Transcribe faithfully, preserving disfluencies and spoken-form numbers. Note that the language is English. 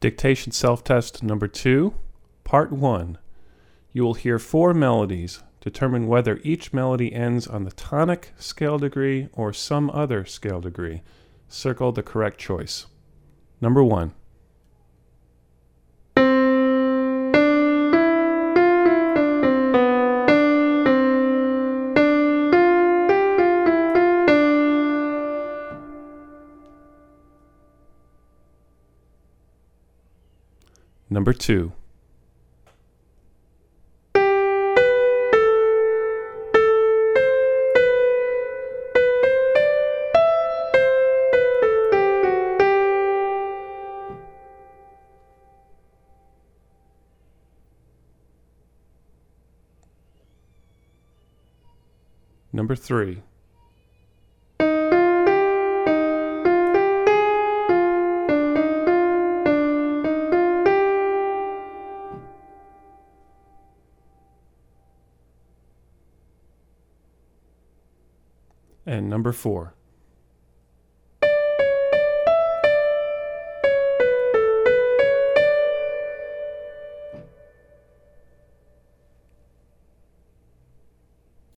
Dictation self-test number two, part one. You will hear four melodies. Determine whether each melody ends on the tonic scale degree or some other scale degree. Circle the correct choice. Number one. Number two. Number three. And number four.